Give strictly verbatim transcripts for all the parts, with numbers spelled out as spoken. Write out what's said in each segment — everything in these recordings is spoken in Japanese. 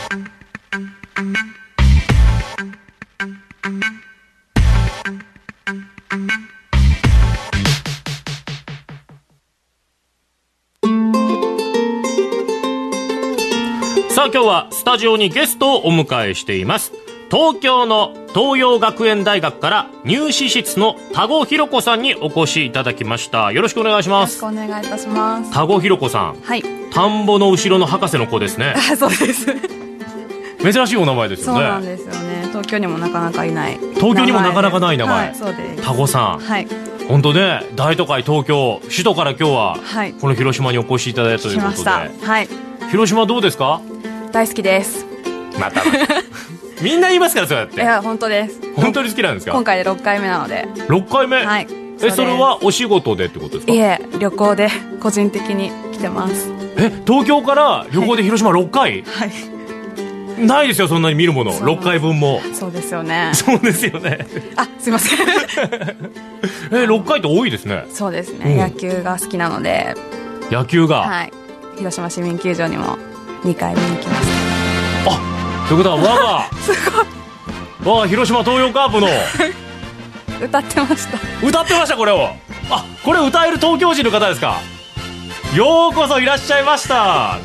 さあ今日はスタジオにゲストをお迎えしています。東京の東洋学園大学から入試室の田子ひろ子さんにお越しいただきました。よろしくお願いします。 よろしくお願いいたします。 田子ひろ子さん、はい、田んぼの後ろの博士の子ですね。 そうです珍しいお名前ですよね。 そうなんですよね。東京にもなかなかいない、 東京にもなかなかない名前、 はい、そうです。 田子さん、はい、本当ね、大都会東京首都から今日は、はい、この広島にお越しいただいたということで、来ました。はい、広島どうですか？ 大好きです。 またみんな言いますから、そうやって。 いや本当です。 本当に好きなんですか？ 今回でろっかいめなので。 ろっかいめ、はい、えそれはお仕事でってことですか？ いえ、旅行で個人的に来てます。 え、東京から旅行で広島ろっかい？はい、ないですよ、そんなに見るものろっかいぶんも。 そうですよね。 そうですよね。 あ、すいませんえ、ろっかいって多いですね。 そうですね、うん、野球が好きなので。 野球が、 はい、広島市民球場にもにかい見に来ました。 あ、ということは我がすごい、 我が広島東洋カープの歌ってました。 歌ってました、これを。あ、これ歌える東京人の方ですか？ようこそいらっしゃいました。 はい、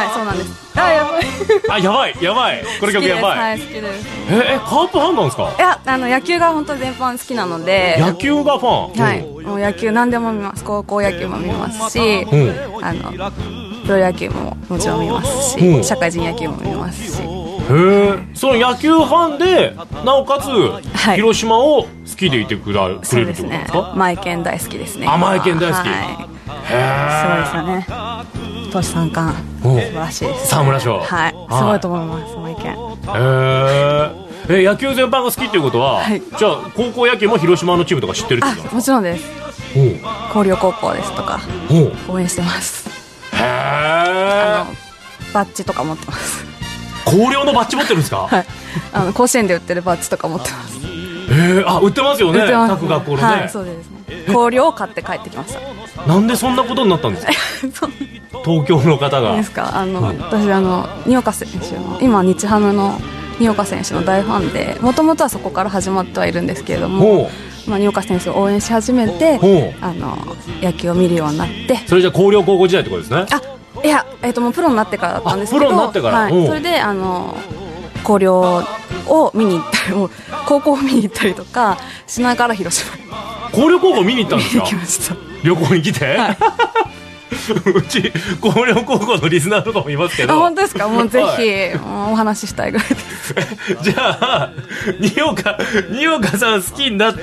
そうなんです。あ、やばいあ、やばいやばい、この曲やばい。 はい、好きです。 え、カープファンなんですか？ いや、あの野球が本当全般好きなので。 野球がファン？ はい、もう野球何でも見ます。高校野球も見ますし、うん、あのプロ野球ももちろん見ますし、うん、社会人野球も見ますし。へえ、その野球ファンでなおかつ、はい、広島を好きでいてくれるってことですか？そうですね、マイケン大好きですね。 あ、マイケン大好き、はい、 へえ、すごいですよね。投手三冠素晴らしいです、ね、 沢村賞、 はい、すごいと思います、マイケン。へえ、野球全般が好きっていうことは、はい、じゃあ高校野球も広島のチームとか知ってるってことですか？ もちろんです。広陵高校ですとか応援してます。へえ、あのバッジとか持ってます。 広陵のバッジ持ってるんですか？はい、 あの甲子園で売ってるバッジとか持ってます。 えー、あ、売ってますよね、各学校のね。 はい、そうですね。広陵を買って帰ってきました。 なんでそんなことになったんですか？東京の方が。 ですか、あの、はい、私あの新岡選手の今日ハムの新岡選手の大ファンで、もともとはそこから始まってはいるんですけれども、まあ、新岡選手を応援し始めて、あの野球を見るようになって。それじゃ広陵高校時代ってことですね？ あ、いや、えーと、もうプロになってからだったんですけど。 プロになってから、 はい、それであの広陵を見に行ったり、もう高校を見に行ったりとかしながら広島に。 広陵高校見に行ったんですか？ 行きました。 旅行に来て、はい、うち広陵高校のリスナーとかもいますけど。 あ、本当ですか？もうぜひ、はい、もうお話ししたいぐらいです。 じゃあ新岡新岡さん好きになって、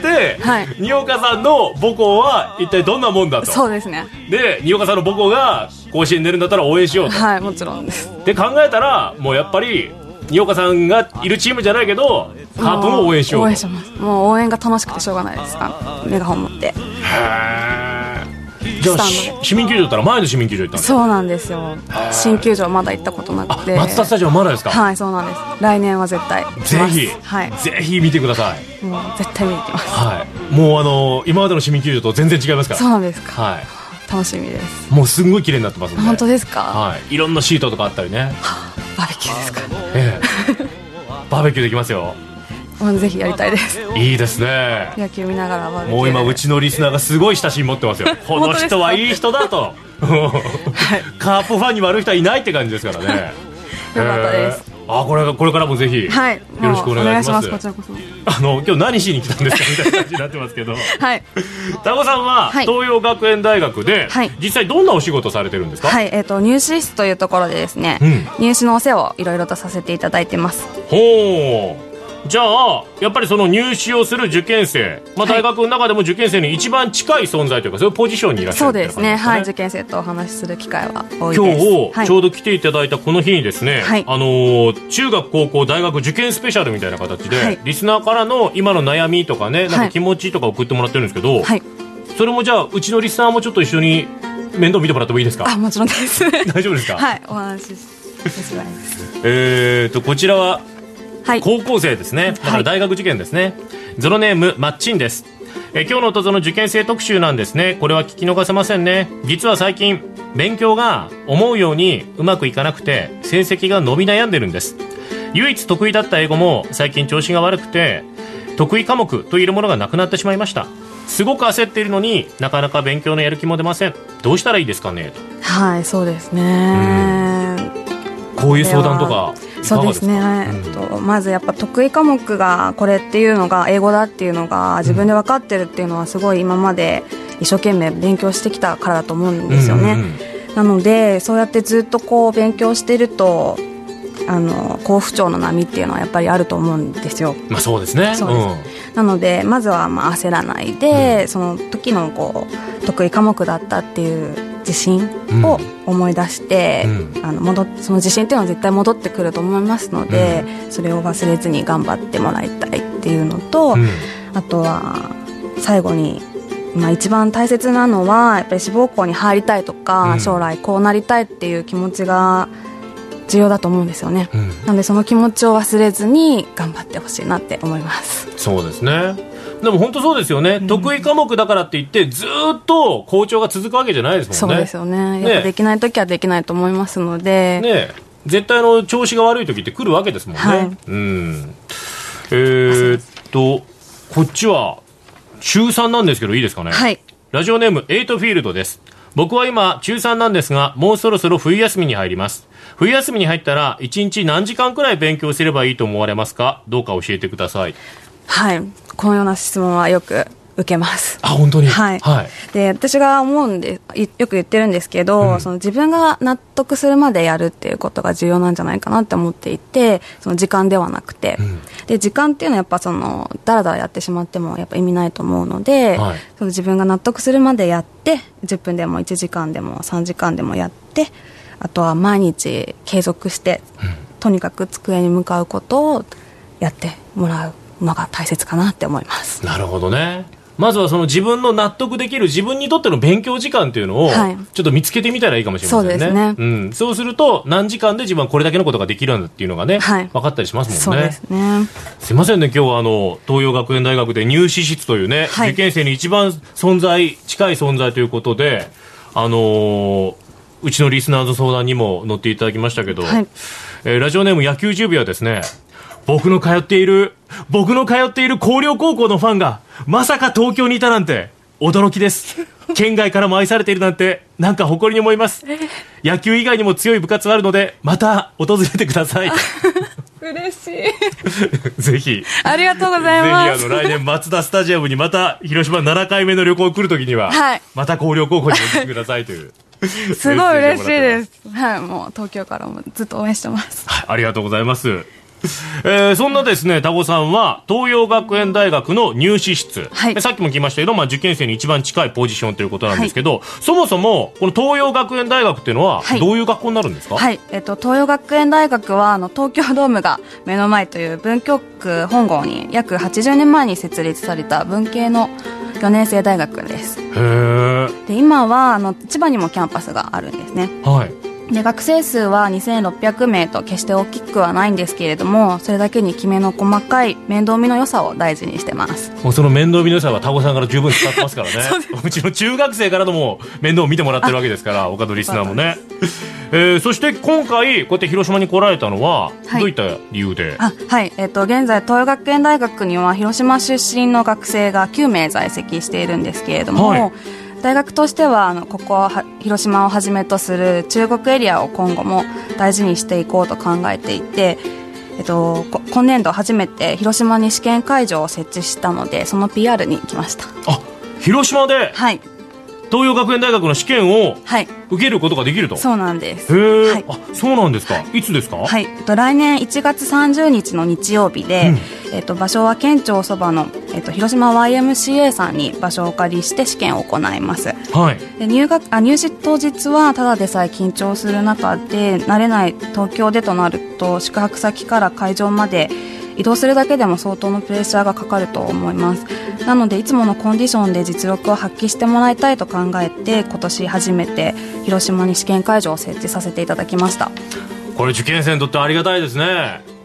はい、新岡さんの母校は一体どんなもんだと。 そうですね。 で、新岡さんの母校が甲子園に出るんだったら応援しようと。 はい、もちろんです。 で考えたら、もうやっぱり新岡さんがいるチームじゃないけどカープも応援しようと。 応援します。もう応援が楽しくてしょうがないです。メガホン持って。へー。じゃあ市民球場だったら前の市民球場行ったんですか？ そうなんですよ。新球場まだ行ったことなくて。 マツダスタジアムまだですか？ はい、そうなんです。来年は絶対ぜひ、はい、ぜひ見てください。 もう絶対見に行きます。 はい、もうあの今までの市民球場と全然違いますから。 そうなんですか？ はい、 楽しみです。 もうすんごい綺麗になってますので。 本当ですか？ はい、いろんなシートとかあったりね。はあ、バーベキューですか？ ええバーベキューできますよ。 ぜひやりたいです。 いいですね。 野球見ながらバーベキュー。 もう今うちのリスナーがすごい親しみ持ってますよ。この人はいい人だと、はい、カープファンに悪い人はいないって感じですからね。 よかったです。 あ、これこれからもぜひ、はい、よろしくお願いします。 こちらこそ。 あの今日何しに来たんですかみたいな感じになってますけど。はい。田子さんは、はい、東洋学園大学で、はい、実際どんなお仕事されてるんですか？はい、 えっと入試室というところでですね、うん、入試のお世話をいろいろとさせていただいてます。 ほう。じゃあやっぱりその入試をする受験生、まあ、大学の中でも受験生に一番近い存在というか、そういうポジションにいらっしゃるみたいな感じですかね。そうですね、はい、受験生とお話しする機会は多いです。 今日ちょうど来ていただいたこの日にですね、はい、あのー、中学高校大学受験スペシャルみたいな形で、はい、リスナーからの今の悩みとかね、なんか気持ちとか送ってもらってるんですけど、はい、それもじゃあうちのリスナーもちょっと一緒に面倒見てもらってもいいですか？ あ、もちろんです。 大丈夫ですか？ はい、お話しします。 えーとこちらははい、高校生ですね。だから大学受験ですね。はい、ゾロネームマッチンです。え今日の音ぞの受験生特集なんですね。これは聞き逃せませんね。実は最近勉強が思うようにうまくいかなくて成績が伸び悩んでるんです。唯一得意だった英語も最近調子が悪くて得意科目といるものがなくなってしまいました。すごく焦っているのになかなか勉強のやる気も出ません。どうしたらいいですかねと。 はい、そうですね。 こういう相談とかいかがですか？ そうですね、うん、とまずやっぱ得意科目がこれっていうのが英語だっていうのが自分で分かってるっていうのはすごい今まで一生懸命勉強してきたからだと思うんですよね、うんうんうん、なのでそうやってずっとこう勉強してるとあの好不調の波っていうのはやっぱりあると思うんですよ。 まあそうですね。 そうです、うん、なのでまずはまあ焦らないで、うん、その時のこう得意科目だったっていう自信を思い出して、うん、あの戻その自信っていうのは絶対戻ってくると思いますので、うん、それを忘れずに頑張ってもらいたいっていうのと、うん、あとは最後に、まあ、一番大切なのはやっぱり志望校に入りたいとか、うん、将来こうなりたいっていう気持ちが重要だと思うんですよね、うん、なのでその気持ちを忘れずに頑張ってほしいなって思います。 そうですね。でも本当そうですよね、うん、得意科目だからって言ってずっと好調が続くわけじゃないですもんね。 そうですよね。やっぱできないときはできないと思いますので、 ね、絶対の調子が悪いときって来るわけですもんね、はい、うん、えー、っとこっちはちゅうさんなんですけどいいですかね、 はい、 ラジオネームエイトフィールドです。僕は今ちゅうさんなんですがもうそろそろ冬休みに入ります。冬休みに入ったらいちにち何時間くらい勉強すればいいと思われますか？どうか教えてください。 はい、このような質問はよく受けます。 あ、本当に、 はいはい、で私が思うんでよく言ってるんですけど、うん、その自分が納得するまでやるっていうことが重要なんじゃないかなって思っていて、その時間ではなくて、うん、で時間っていうのはやっぱそのだらだらやってしまってもやっぱ意味ないと思うので、はい、その自分が納得するまでやってじゅっぷんでもいちじかんでもさんじかんでもやって、あとは毎日継続して、うん、とにかく机に向かうことをやってもらうのが大切かなって思います。 なるほどね。まずはその自分の納得できる自分にとっての勉強時間っていうのをちょっと見つけてみたらいいかもしれませんね。そうですね、うん、そうすると何時間で自分はこれだけのことができるんだっていうのがね、はい、分かったりしますもんね。 そうですね。 すいませんね、今日はあの東洋学園大学で入試室というね、はい、受験生に一番存在近い存在ということで、あのー、うちのリスナーの相談にも乗っていただきましたけど、はい、えー、ラジオネーム野球準備はですね、僕の通っている僕の通っている広陵高校のファンがまさか東京にいたなんて驚きです。県外からも愛されているなんてなんか誇りに思います。野球以外にも強い部活があるのでまた訪れてください。 嬉しい。 ぜひありがとうございます。 ぜひあの来年マツダスタジアムにまた広島ななかいめの旅行来るときには、はい、また広陵高校に来てくださいというすごい嬉しいです。はい、もう東京からもずっと応援してます。 はい、ありがとうございます。えー、そんなですね、田子さんは東洋学園大学の入試室、はい、さっきも聞きましたけど、まあ、受験生に一番近いポジションということなんですけど、はい、そもそもこの東洋学園大学っていうのはどういう学校になるんですか？ はいはい、えっと、東洋学園大学はあの東京ドームが目の前という文京区本郷に約はちじゅうねんまえに設立された文系のよねん生大学です。へー。で今はあの千葉にもキャンパスがあるんですね。はい。で学生数はにせんろっぴゃくめいと決して大きくはないんですけれども、それだけにきめの細かい面倒見の良さを大事にしてます。 もうその面倒見の良さは田子さんから十分使ってますからね。うちの中学生からのも面倒を見てもらってるわけですから、他のリスナーもね。えー、そして今回こうやって広島に来られたのは、はい、どういった理由で？ あ、はい、えーと、現在東洋学園大学には広島出身の学生がきゅうめい在籍しているんですけれども、はい、大学としてはあのここは広島をはじめとする中国エリアを今後も大事にしていこうと考えていて、えっと、今年度初めて広島に試験会場を設置したので、その ピーアール に来ました。 あ、広島で、 はい、 東洋学園大学の試験を受けることができると、 はい、そうなんです。 へー、はい、あ、そうなんですか、はい、いつですか？ はい、えっと、来年いちがつさんじゅうにちの日曜日で、うん、えっと、場所は県庁そばの、えっと、広島 ワイエムシーエー さんに場所をお借りして試験を行います。はい、で 入学あ入試当日はただでさえ緊張する中で、慣れない東京でとなると宿泊先から会場まで移動するだけでも相当のプレッシャーがかかると思います。なのでいつものコンディションで実力を発揮してもらいたいと考えて、今年初めて広島に試験会場を設置させていただきました。 これ受験生にとってありがたいですね。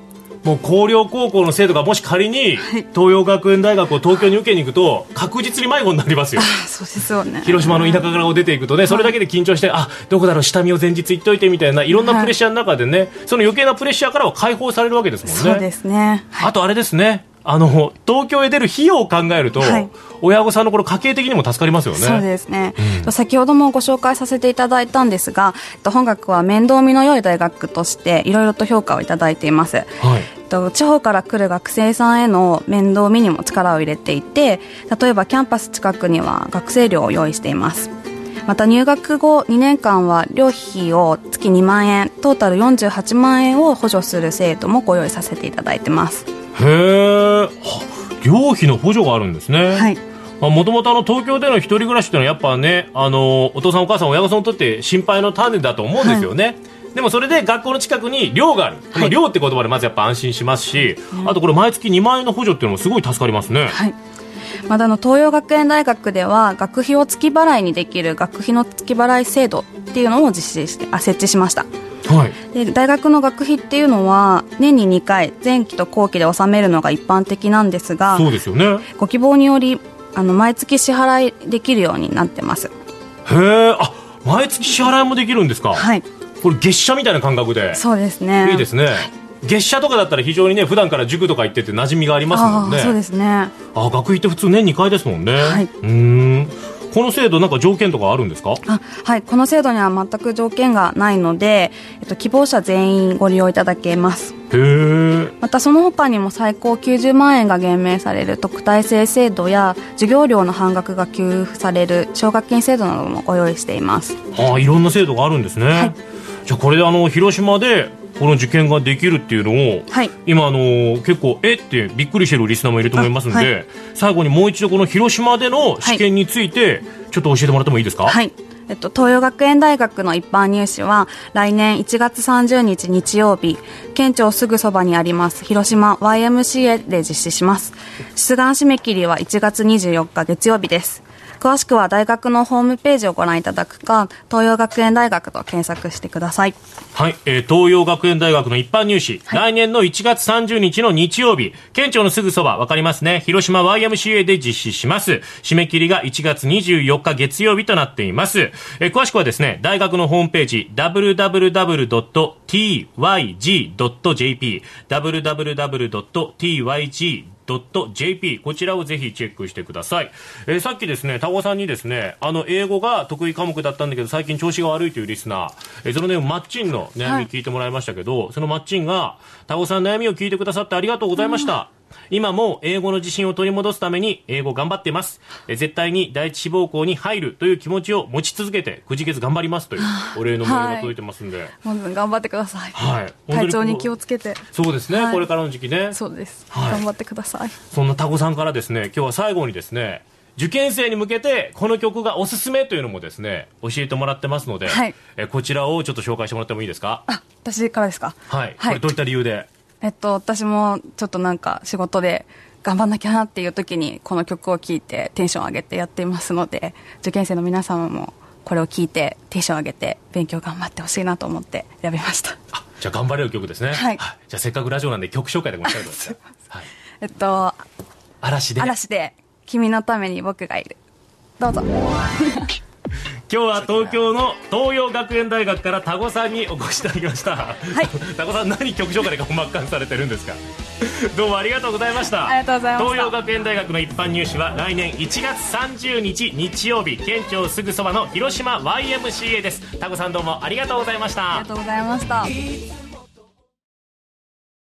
もう広陵高校の生徒がもし仮に東洋学園大学を東京に受けに行くと確実に迷子になりますよ。 あ、そうですよね。 広島の田舎からを出ていくとね、それだけで緊張して、あ、どこだろう、下見を前日行っといてみたいないろんなプレッシャーの中でね、はい、その余計なプレッシャーからは解放されるわけですもんね。 そうですね、はい、 あとあれですね、あの東京へ出る費用を考えると、はい、親御さんのこの家計的にも助かりますよね。 そうですね、うん、先ほどもご紹介させていただいたんですが、本学は面倒見の良い大学としていろいろと評価をいただいています、はい、地方から来る学生さんへの面倒見にも力を入れていて、例えばキャンパス近くには学生寮を用意しています。また入学後にねんかんは寮費を月にまんえん、トータルよんじゅうはちまんえんを補助する制度もご用意させていただいてます。 へー、寮費の補助があるんですね。 はい、 もともと東京での一人暮らしというのはやっぱね、あのお父さんお母さん親御さんにとって心配の種だと思うんですよね、はい、でもそれで学校の近くに寮がある、この寮って言葉でまずやっぱ安心しますし、はい、あとこれ毎月にまんえんの補助っていうのもすごい助かりますね。 はい、またあの東洋学園大学では学費を月払いにできる学費の月払い制度っていうのを実施してあ設置しました。はい、で大学の学費っていうのは年ににかい前期と後期で納めるのが一般的なんですが、 そうですよね、 ご希望によりあの毎月支払いできるようになってます。 へー、あ、毎月支払いもできるんですか。 はい、 これ月謝みたいな感覚で。 そうですね、 いいですね。月謝とかだったら非常にね、普段から塾とか行ってて馴染みがありますもんね。 あ、そうですね。 あ、学費って普通年にかいですもんね。 はい、 うーん、この制度なんか条件とかあるんですか。 あ、はい、この制度には全く条件がないので、えっと、希望者全員ご利用いただけます。 へー。 またその他にも最高きゅうじゅうまんえんが減免される特待生制度や授業料の半額が給付される奨学金制度などもご用意しています。 あ、いろんな制度があるんですね。はい、じゃあこれであの広島でこの受験ができるっていうのを、はい、今あの結構えってびっくりしてるリスナーもいると思いますので、はい、最後にもう一度この広島での試験についてちょっと教えてもらってもいいですか。 はい、えっと、東洋学園大学の一般入試は来年いちがつさんじゅうにち日曜日、県庁すぐそばにあります広島 ワイエムシーエー で実施します。出願締め切りはいちがつにじゅうよっか月曜日です。詳しくは大学のホームページをご覧いただくか、東洋学園大学と検索してください。 はい、えー、東洋学園大学の一般入試、はい、来年のいちがつさんじゅうにちの日曜日、県庁のすぐそば、わかりますね、広島 ワイエムシーエー で実施します。締め切りがいちがつにじゅうよっか月曜日となっています。えー、詳しくはですね、大学のホームページ ダブリューダブリューダブリュードットティーワイジードットジェーピー ダブリューダブリューダブリュードットティーワイジードットジェーピー こちらをぜひチェックしてください。えー、さっきですね、タゴさんにですね、あの英語が得意科目だったんだけど最近調子が悪いというリスナー、えー、そのねマッチンの悩み聞いてもらいましたけど、はい、そのマッチンがタゴさん悩みを聞いてくださってありがとうございました、うん、今も英語の自信を取り戻すために英語頑張っています。え絶対に第一志望校に入るという気持ちを持ち続けてくじけず頑張りますというお礼のメールが届いてますんで、はい、 頑張ってください。 はい、 体調に気をつけて。 そうですね、はい、これからの時期ね。 そうです、 はい、 頑張ってください。 そんなタゴさんからですね、今日は最後にですね、受験生に向けてこの曲がおすすめというのもですね教えてもらってますので、はい、えこちらをちょっと紹介してもらってもいいですか。 あ、私からですか。 はい、はい、これどういった理由で。 えっと、私もちょっとなんか仕事で頑張んなきゃなっていう時にこの曲を聴いてテンション上げてやっていますので、受験生の皆様もこれを聴いてテンション上げて勉強頑張ってほしいなと思って選びました。 あ、じゃあ頑張れる曲ですね。はい、はい、じゃあせっかくラジオなんで曲紹介でごめんなさい。はい、 えっと嵐で嵐で君のために僕がいる。どうぞ。 今日は東京の東洋学園大学からタゴさんにお越しいただきました。はい、タゴさん何曲紹介で顔真っ赤にされてるんですか。どうもありがとうございました。 ありがとうございました。 東洋学園大学の一般入試は来年いちがつさんじゅうにち日曜日、県庁すぐそばの広島 ワイエムシーエー です。タゴさんどうもありがとうございました。 ありがとうございました。